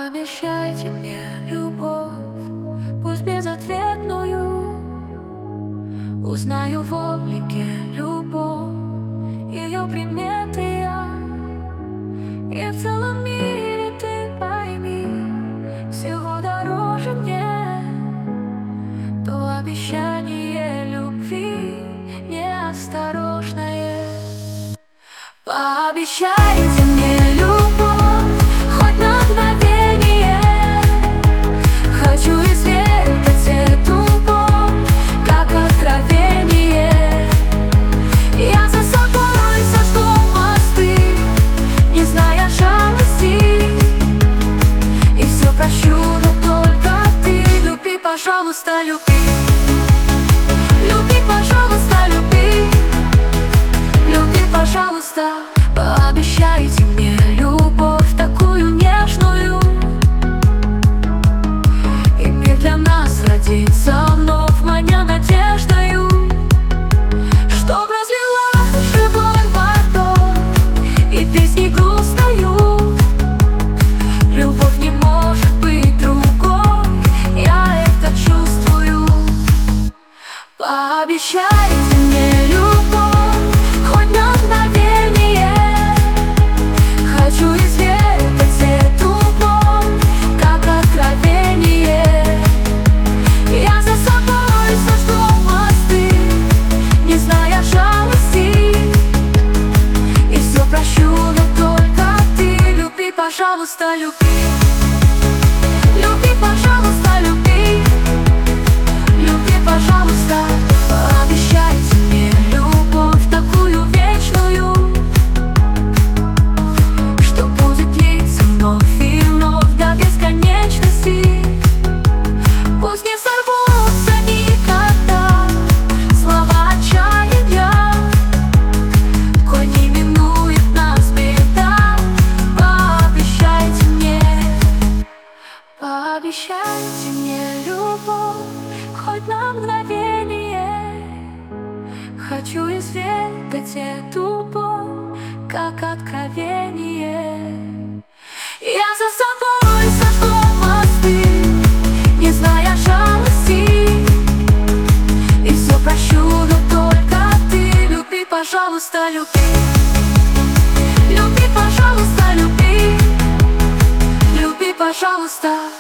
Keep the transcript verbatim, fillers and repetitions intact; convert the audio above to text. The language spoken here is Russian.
Пообещайте мне любовь, пусть безответную. Узнаю в облике любовь, ее приметы я. И в целом мире ты пойми, всего дороже мне то обещание любви неосторожное. Пообещайте мне любовь, хоть на мгновение. Хочу изведать эту боль, как откровение. Я за собой сожгу мосты, не зная жалости, и все прощу, но только ты. Люби, пожалуйста, люби. Люби, пожалуйста, люби. Люби, пожалуйста. Пообещайте мне любовь такую нежную, и мир для нас родится вновь, маня надеждою, чтоб разлила живой водой и песни грустною. Любовь не может быть другой, я это чувствую. Пообещайте мне любовь, хоть на мгновение. Хочу изведать эту боль, как откровение. Я за собой сожгу мосты, не зная жалости, и все прощу, но только ты. Люби, пожалуйста, люби. Люби, пожалуйста, люби. Люби, пожалуйста. Пообещайте мне любовь такую вечную, что будет длиться вновь и вновь до бесконечности. Пусть не сорвутся никогда слова отчаяния, коль не минует нас беда. Пообещайте мне, пообещайте мне любовь, хоть на мгновение. Хочу изведать эту боль, как откровение. Я за собой сожгу мосты, не зная жалости, и все прощу, но только ты. Люби, пожалуйста, люби. Люби, пожалуйста, люби. Люби, пожалуйста.